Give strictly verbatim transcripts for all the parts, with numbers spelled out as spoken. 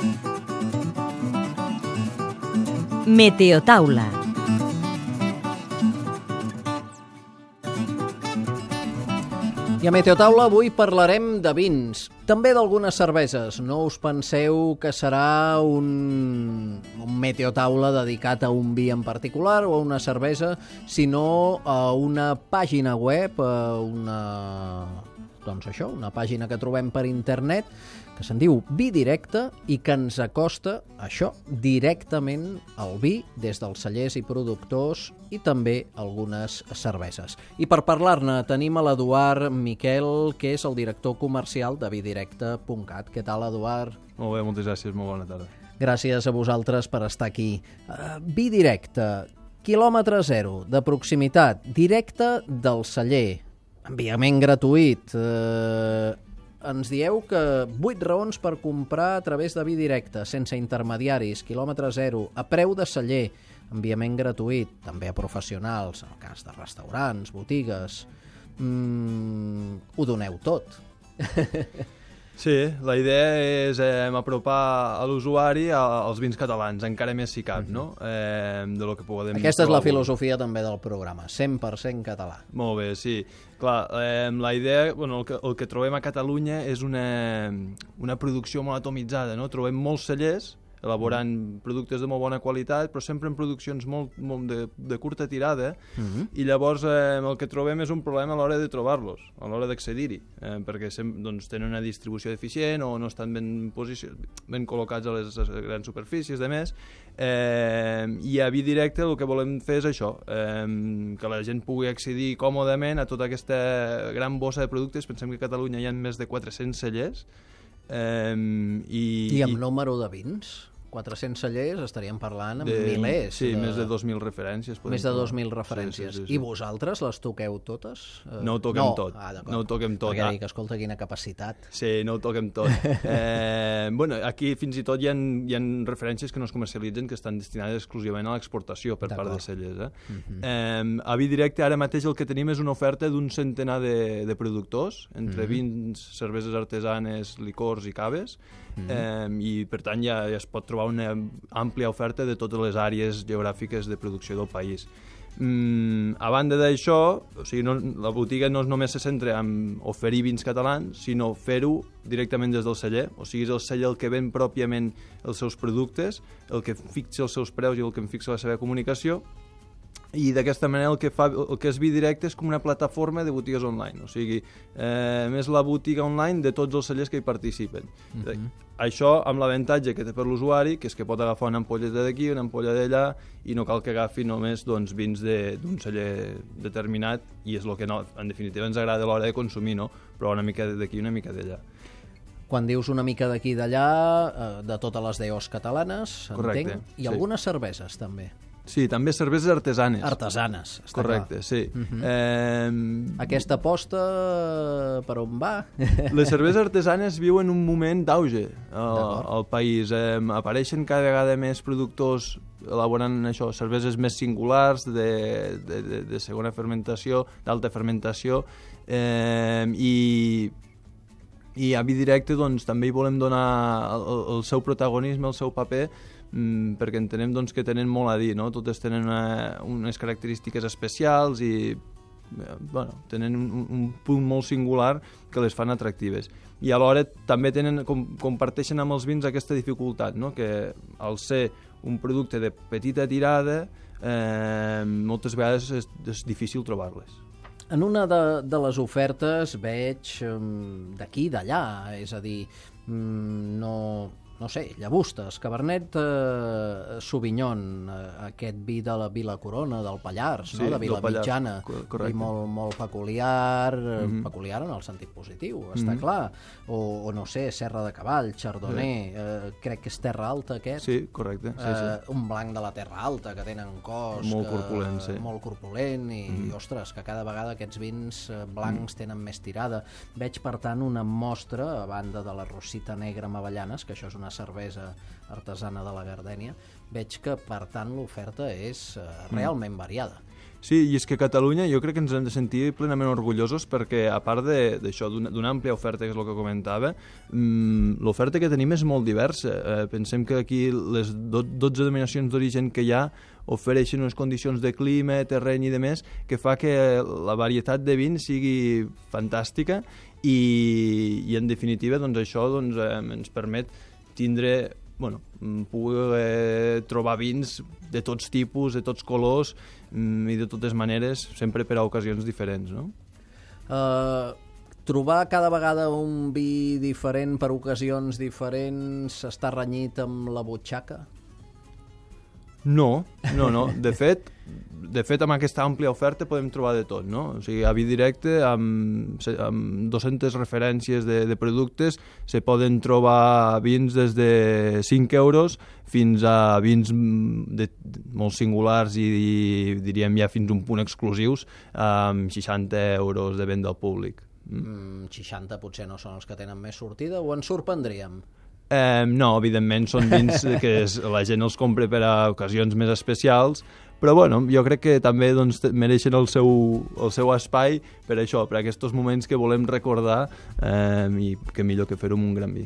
Meteotaula. I a Meteotaula avui parlarem de vins, també d'algunes cerveses. No us penseu que serà un, un Meteotaula dedicat a un vi en particular o a una cervesa, sinó a una pàgina web, a una, doncs això, una pàgina que trobem per internet, que se'n diu Vi Directe i que ens acosta, això, directament al vi des dels cellers i productors i també algunes cerveses. I per parlar-ne tenim a l'Eduard Miquel, que és el director comercial de vi directe punt cat. Què tal, Eduard? Molt bé, moltes gràcies, molt bona tarda. Gràcies a vosaltres per estar aquí. Uh, Vi Directe, quilòmetre zero, de proximitat, directe del celler, enviament gratuït. Uh, ens dieu que vuit raons per comprar a través de Vi Directe, sense intermediaris, quilòmetre zero, a preu de celler, enviament gratuït, també a professionals, en el cas de restaurants, botigues. Mm, ho doneu tot. Sí, la idea és eh, apropar a l'usuari als vins catalans, encara més si cap, no? Eh, de lo que podem Aquesta és la filosofia també del programa, cent per cent català. Molt bé, sí. Clar, eh, la idea, bueno, el que, el que trobem a Catalunya és una, una producció molt atomitzada, no? Trobem molts cellers elaborant productes de molt bona qualitat, però sempre en produccions molt, molt de, de curta tirada, uh-huh. I llavors eh, el que trobem és un problema a l'hora de trobar-los, a l'hora d'accedir-hi, eh, perquè sem, doncs, tenen una distribució deficient o no estan ben, posició, ben col·locats a les grans superfícies, de més, eh, i a Vi Directe el que volem fer és això, eh, que la gent pugui accedir còmodament a tota aquesta gran bossa de productes. Pensem que a Catalunya hi ha més de quatre-cents cellers, eh, i, I amb i... número de vins? quatre-cents cellers estaríem parlant amb de, milers. Sí, de... més de dos mil referències. Més de dos mil referències. Sí, sí, sí, sí. I vosaltres les toqueu totes? No ho toquem no. tot. Ah, no ho toquem tot. Perquè dic, escolta, quina capacitat. Sí, no ho toquem tot. eh, bueno, aquí fins i tot hi ha, hi ha referències que no es comercialitzen, que estan destinades exclusivament a l'exportació per part de cellers. Eh? Uh-huh. eh, a Vi Directe ara mateix el que tenim és una oferta d'un centenar de, de productors, entre uh-huh. vins, cerveses artesanes, licors i caves, uh-huh. eh, i per tant ja, ja es pot trobar una àmplia oferta de totes les àrees geogràfiques de producció del país. Mm, a banda d'això, o sigui, no, la botiga no només se centra en oferir vins catalans, sinó fer-ho directament des del celler, o sigui, és el celler el que ven pròpiament els seus productes, el que fixa els seus preus i el que en fixa la seva comunicació, i d'aquesta manera el que fa el que és Vi Directe és com una plataforma de botigues online, o sigui, eh, més la botiga online de tots els cellers que hi participen. Uh-huh. Això amb l'avantatge que té per l'usuari, que és que pot agafar una ampolleta d'aquí, una ampolla d'allà, i no cal que agafi només doncs, vins de, d'un celler determinat, i és el que no, en definitiva ens agrada a l'hora de consumir, no? Però una mica d'aquí, una mica d'allà. Quan dius una mica d'aquí i d'allà, de totes les D Os catalanes, correcte, entenc, i sí. Algunes cerveses també. Sí, també cerveses artesanes. Artesanes, està correcte, clar. Sí. Uh-huh. Eh... Aquesta aposta per on va? Les cerveses artesanes viuen un moment d'auge al, al país. Eh, apareixen cada vegada més productors elaborant això, cerveses més singulars, de, de, de, de segona fermentació, d'alta fermentació, eh, i, i a Vi Directe doncs, també hi volem donar el, el seu protagonisme, el seu paper, perquè entenem doncs, que tenen molt a dir, no? Totes tenen una, unes característiques especials i bueno, tenen un, un punt molt singular que les fan atractives. I alhora també tenen, com, comparteixen amb els vins aquesta dificultat, no? Que al ser un producte de petita tirada, eh, moltes vegades és, és difícil trobar-les. En una de, de les ofertes veig um, d'aquí i d'allà, és a dir, um, no... no sé, Llagustes, Cabernet eh, Sauvignon, eh, aquest vi de la Vila Corona, del Pallars, sí, no? De Vila Mitjana, vi molt, molt peculiar, mm-hmm. peculiar en el sentit positiu, està mm-hmm. clar, o, o no sé, Serra de Cavall, Chardonnay, sí. eh, crec que és Terra Alta aquest, sí, correcte, sí, sí. Eh, un blanc de la Terra Alta que tenen cos molt que, corpulent, sí. molt corpulent i, mm. i ostres, que cada vegada aquests vins blancs mm. tenen més tirada. Veig per tant una mostra, a banda de la Rosita Negra amb avellanes, que això és una cervesa artesana de la Gardènia, veig que per tant l'oferta és uh, realment variada. Sí, i és que a Catalunya jo crec que ens hem de sentir plenament orgullosos perquè, a part d'això, d'una àmplia oferta, que és el que comentava, mmm, l'oferta que tenim és molt diversa. Eh, pensem que aquí les dotze denominacions d'origen que hi ha ofereixen unes condicions de clima, terreny i de més, que fa que la varietat de vins sigui fantàstica i, i en definitiva, doncs, això doncs, eh, ens permet tindre, bueno, poder trobar vins de tots tipus, de tots colors i de totes maneres, sempre per a ocasions diferents, no? Uh, trobar cada vegada un vi diferent per ocasions diferents està renyit amb la butxaca? No, no, no. De fet, de fet, amb aquesta àmplia oferta podem trobar de tot, no? O sigui, a Vi Directe, amb, amb dues-centes referències de, de productes, se poden trobar vins des de cinc euros fins a vins de, molt singulars i, i diríem ja fins a un punt exclusius, amb seixanta euros de venda al públic. Mm, seixanta potser no són els que tenen més sortida, o ens sorprendríem? Eh, no, evidentment són vins que es, la gent els compra per a ocasions més especials, però bueno, jo crec que també doncs, mereixen el seu, el seu espai per això, per aquests moments que volem recordar eh, i que millor que fer-ho amb un gran vi.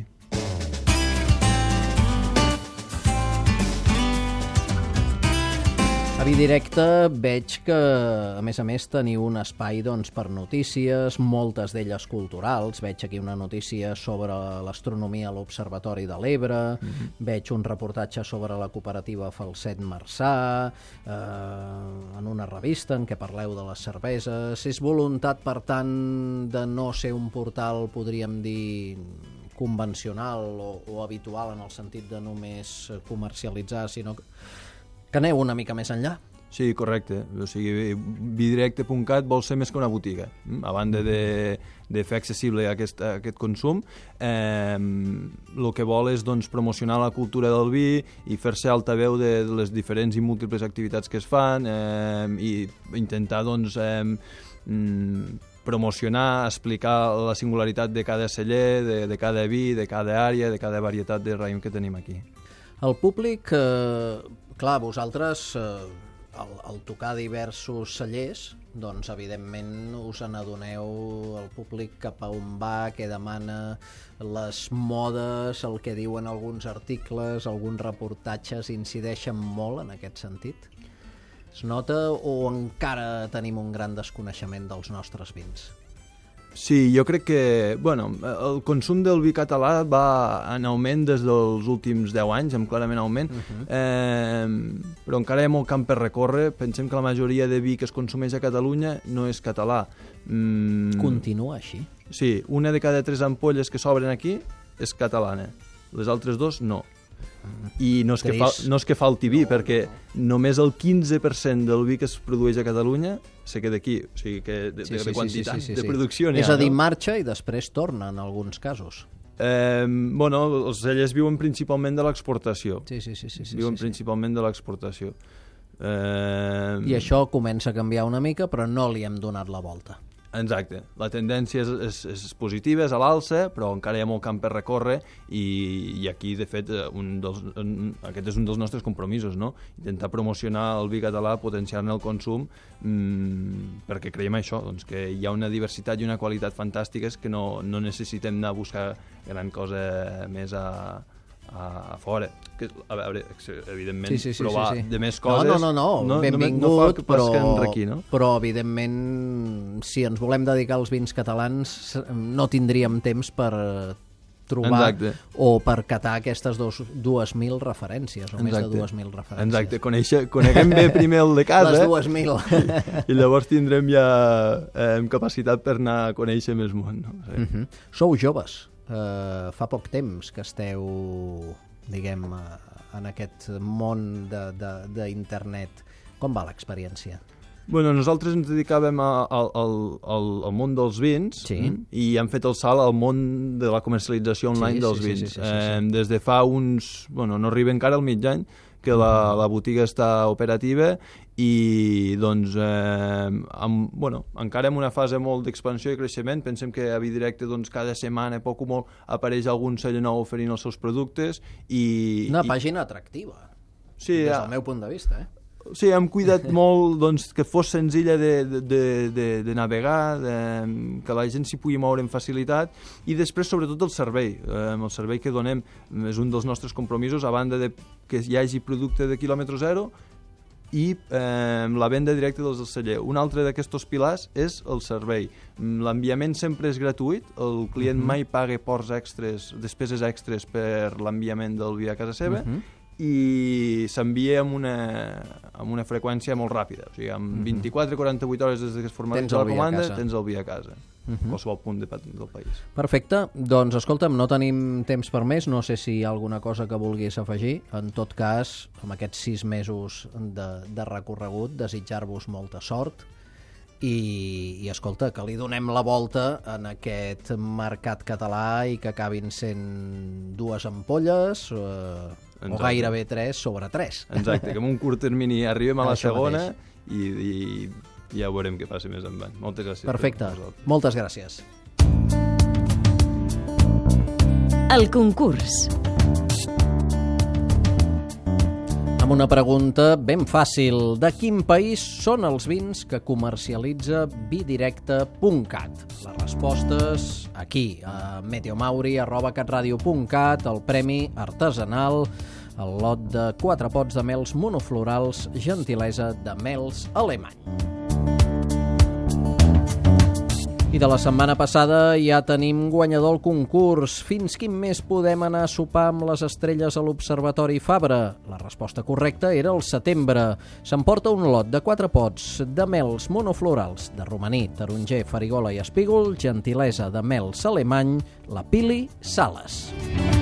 A Vi Directe veig que, a més a més, teniu un espai doncs, per notícies, moltes d'elles culturals. Veig aquí una notícia sobre l'astronomia a l'Observatori de l'Ebre, mm-hmm. veig un reportatge sobre la cooperativa Falset Marçà, eh, en una revista en què parleu de les cerveses. És voluntat, per tant, de no ser un portal, podríem dir, convencional o, o habitual en el sentit de només comercialitzar, sinó que que aneu una mica més enllà. Sí, correcte. O sigui, vidirecte punt cat vol ser més que una botiga. A banda de, de fer accessible aquest, aquest consum, eh, el que vol és doncs, promocionar la cultura del vi i fer-se altaveu de, de les diferents i múltiples activitats que es fan eh, i intentar doncs, eh, promocionar, explicar la singularitat de cada celler, de, de cada vi, de cada àrea, de cada varietat de raïm que tenim aquí. El públic, eh, clar, vosaltres, eh, al, al tocar diversos cellers, doncs evidentment us n'adoneu el públic cap a on va, què demana, les modes, el que diuen alguns articles, alguns reportatges incideixen molt en aquest sentit? Es nota o encara tenim un gran desconeixement dels nostres vins? Sí, jo crec que bueno, el consum del vi català va en augment des dels últims deu anys, amb clarament augment, uh-huh. eh, però encara hi ha molt camp per recórrer. Pensem que la majoria de vi que es consumeix a Catalunya no és català. Mm, Continua així? Sí, una de cada tres ampolles que s'obren aquí és catalana, les altres dos no. I no és, que fa, no és que falti vi, no, perquè no. només el quinze per cent del vi que es produeix a Catalunya se queda aquí, o sigui que de, sí, de, de quantitat sí, sí, sí, sí, de producció n'hi ha. És a dir, no? marxa i després torna en alguns casos. Eh, bueno, els cellers viuen principalment de l'exportació. Sí, sí, sí, sí, sí, viuen sí, sí. principalment de l'exportació. Eh... I això comença a canviar una mica, però no li hem donat la volta. Exacte. La tendència és, és, és positiva, és a l'alça, però encara hi ha molt camp per recórrer i, i aquí, de fet, un dels, un, aquest és un dels nostres compromisos, no? Intentar promocionar el vi català, potenciar-ne el consum, mmm, perquè creiem això, doncs, que hi ha una diversitat i una qualitat fantàstiques que no, no necessitem anar a buscar gran cosa més a... a fora, que, a veure, evidentment sí, sí, sí, provar sí, sí. de més coses no, no, no, no. benvingut, no fa però, enriquir, no? però evidentment si ens volem dedicar als vins catalans no tindríem temps per trobar Exacte. o per catar aquestes dos, dues mil referències o Exacte. més de dues mil referències. Exacte, Conèixer, coneguem bé primer el de casa les dues mil i, i llavors tindrem ja eh, capacitat per anar a conèixer més món, no? Sí. Uh -huh. Sou joves. Uh, fa poc temps que esteu, diguem, uh, en aquest món d'internet. Com va l'experiència? Bueno, nosaltres ens dedicàvem a, a, al, al, al món dels vins sí. i hem fet el salt al món de la comercialització online sí, dels sí, vins. Sí, sí, sí, sí, sí. Eh, des de fa uns... Bueno, no arriba encara al mig any que la, la botiga està operativa i doncs eh, amb, bueno, encara en una fase molt d'expansió i creixement. Pensem que a Vi Directe doncs, cada setmana, poc o molt, apareix algun celler nou oferint els seus productes i... Una i... pàgina atractiva, sí, des ja... del meu punt de vista, eh? Sí, hem cuidat molt doncs, que fos senzilla de, de, de, de navegar, de, que la gent s'hi pugui moure amb facilitat, i després, sobretot, el servei. Eh, el servei que donem és un dels nostres compromisos, a banda de que hi hagi producte de quilòmetre zero i eh, la venda directa dels del celler. Un altre d'aquests pilars és el servei. L'enviament sempre és gratuït, el client uh-huh. mai paga ports extres, despeses extres per l'enviament del vi a casa seva, uh-huh. i s'envia amb una, amb una freqüència molt ràpida. O sigui, amb vint-i-quatre a quaranta-vuit hores des que es formalitza la comanda, tens el vi a casa. Uh-huh. Qualsevol punt de, del país. Perfecte. Doncs, escolta'm, no tenim temps per més. No sé si hi ha alguna cosa que vulguis afegir. En tot cas, amb aquests sis mesos de, de recorregut, desitjar-vos molta sort i, i, escolta, que li donem la volta en aquest mercat català i que acabin sent dues ampolles... Eh, Exacte. O gairebé tres sobre tres. Exacte, que en un curt termini arribem a la Això segona i, i ja veurem què passa més endavant. Moltes gràcies. Perfecte, moltes gràcies. El concurs. Amb una pregunta ben fàcil. De quin país són els vins que comercialitza vidirecte punt cat? Les respostes aquí, a meteomauri arroba catradio punt cat, el premi artesanal, el lot de quatre pots de mels monoflorals, gentilesa de mels alemany. I de la setmana passada ja tenim guanyador el concurs. Fins quin mes podem anar a sopar amb les estrelles a l'Observatori Fabra? La resposta correcta era el setembre. S'emporta un lot de quatre pots de mels monoflorals de romaní, taronger, farigola i espígol, gentilesa de mels alemany, la Pili Sales.